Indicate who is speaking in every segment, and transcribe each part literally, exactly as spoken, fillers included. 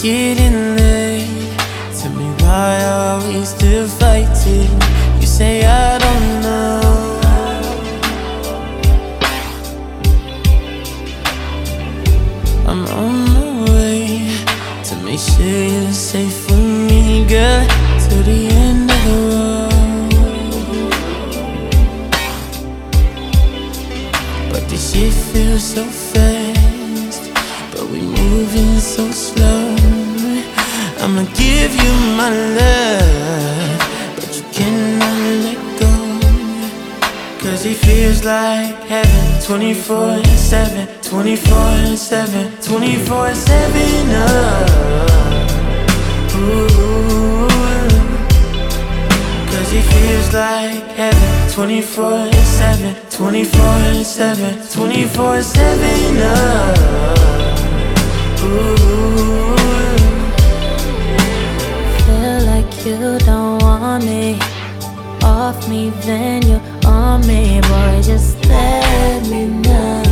Speaker 1: getting late. Tell me why are we still fighting? You say I don't know. I'm on my way to make sure you're safe for me, girl, to the end of the road. But this shit feels so fast, but we moving so slow. I'ma give you my love, but you cannot let go. Cause it feels like heaven, twenty-four seven, twenty-four seven, twenty-four seven, oh. Ooh. Cause it feels like heaven, twenty-four seven, twenty-four seven, twenty-four seven, oh. Ooh.
Speaker 2: Feel like you don't want me off me, then you on me, boy, just let me know.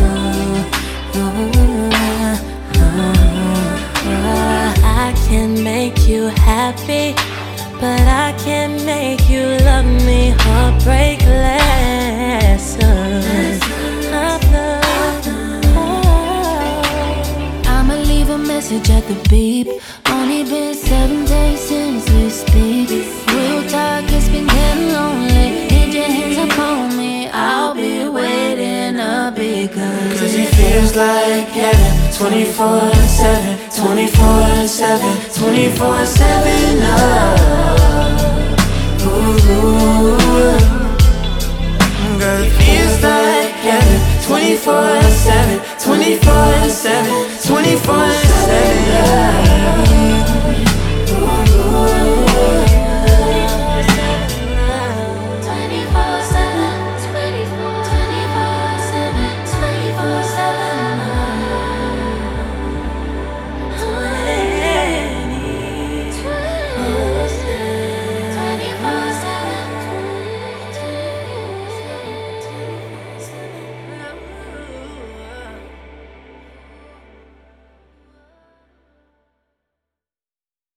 Speaker 2: uh, uh, uh, I can make you happy, but I can't make you love me. Heartbreak lessons. I'ma leave a message at the beep. Only been seven days since we speak. Real talk, it's been getting lonely. Need your hands upon me, I'll be waiting up because
Speaker 1: Cause it feels like heaven, twenty-four seven, twenty-four seven, twenty-four seven, oh. Ooh. Girl, it feels like heaven, twenty-four seven, twenty-four seven, twenty-four seven, oh.